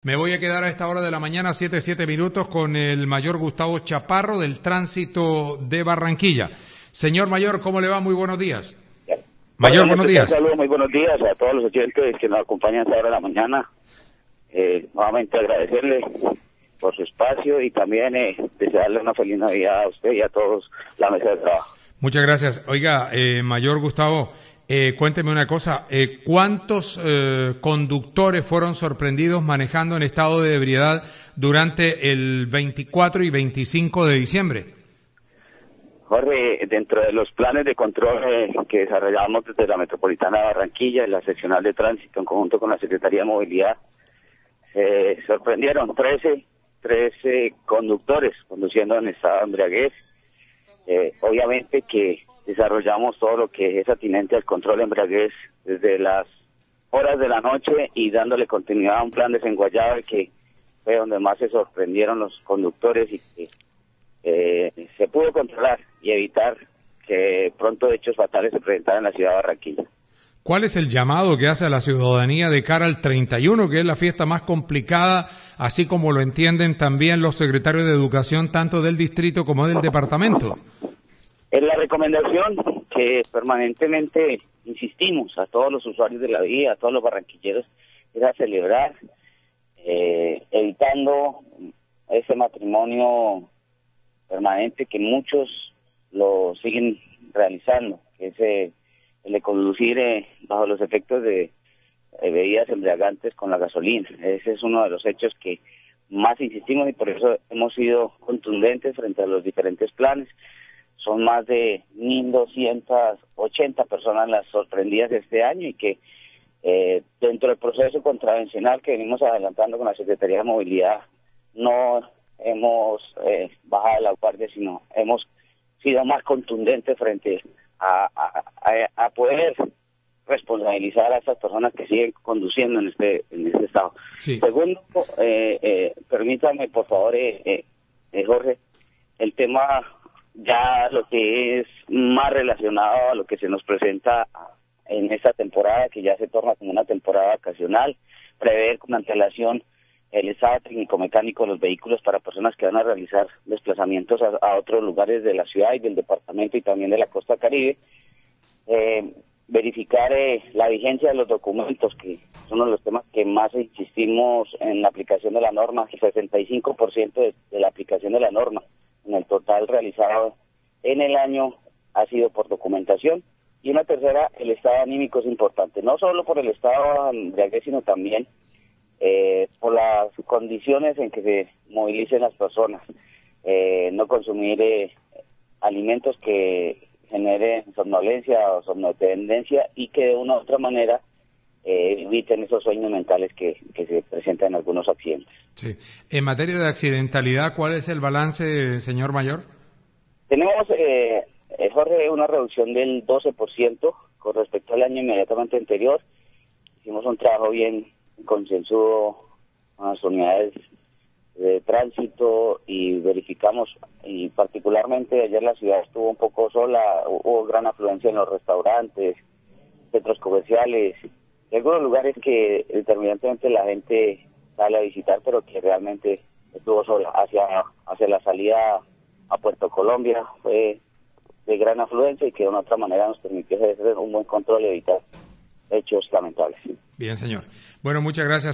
Me voy a quedar a esta hora de la mañana, 7 minutos, con el mayor Gustavo Chaparro del Tránsito de Barranquilla. Señor mayor, ¿cómo le va? Muy buenos días. Mayor, buenos días. Saludos, muy buenos días a todos los oyentes que nos acompañan a esta hora de la mañana. Nuevamente agradecerle por su espacio y también desearle una feliz Navidad a usted y a todos la mesa de trabajo. Muchas gracias. Oiga, mayor Gustavo, cuénteme una cosa, ¿cuántos conductores fueron sorprendidos manejando en estado de ebriedad durante el 24 y 25 de diciembre? Jorge, dentro de los planes de control que desarrollamos desde la Metropolitana de Barranquilla y la Seccional de Tránsito en conjunto con la Secretaría de Movilidad, sorprendieron 13 conductores conduciendo en estado de embriaguez. Obviamente que desarrollamos todo lo que es atinente al control de embriaguez desde las horas de la noche y dándole continuidad a un plan desenguayado que fue donde más se sorprendieron los conductores y que se pudo controlar y evitar que pronto hechos fatales se presentaran en la ciudad de Barranquilla. ¿Cuál es el llamado que hace a la ciudadanía de cara al 31, que es la fiesta más complicada, así como lo entienden también los secretarios de Educación, tanto del distrito como del departamento? Es la recomendación que permanentemente insistimos a todos los usuarios de la vía, a todos los barranquilleros, es a celebrar, evitando ese matrimonio permanente que muchos lo siguen realizando, que es el de conducir bajo los efectos de bebidas embriagantes con la gasolina. Ese es uno de los hechos que más insistimos y por eso hemos sido contundentes frente a los diferentes planes. Son más de 1.280 personas las sorprendidas este año y que dentro del proceso contravencional que venimos adelantando con la Secretaría de Movilidad no hemos bajado la guardia, sino hemos sido más contundentes frente a poder responsabilizar a estas personas que siguen conduciendo en este estado. Sí. Segundo, permítame por favor, Jorge, el tema ya lo que es más relacionado a lo que se nos presenta en esta temporada, que ya se torna como una temporada vacacional, prever con antelación el estado técnico-mecánico de los vehículos para personas que van a realizar desplazamientos a otros lugares de la ciudad y del departamento y también de la costa caribe, verificar la vigencia de los documentos, que es uno de los temas que más insistimos en la aplicación de la norma. El 65% de la aplicación de la norma en el total realizado en el año ha sido por documentación. Y una tercera, el estado anímico es importante, no solo por el estado de embriaguez, sino también por las condiciones en que se movilicen las personas, no consumir alimentos que generen somnolencia o somnodependencia y que de una u otra manera eviten esos sueños mentales que se presentan en algunos accidentes. Sí. En materia de accidentalidad, ¿cuál es el balance, señor mayor? Tenemos, Jorge, una reducción del 12% con respecto al año inmediatamente anterior. Hicimos un trabajo bien consensuado con las unidades de tránsito y verificamos, y particularmente ayer la ciudad estuvo un poco sola, hubo gran afluencia en los restaurantes, centros comerciales, y algunos lugares que determinantemente la gente sale a visitar, pero que realmente estuvo sola. Hacia la salida a Puerto Colombia fue de gran afluencia y que de una otra manera nos permitió hacer un buen control y evitar hechos lamentables. Bien, señor. Bueno, muchas gracias.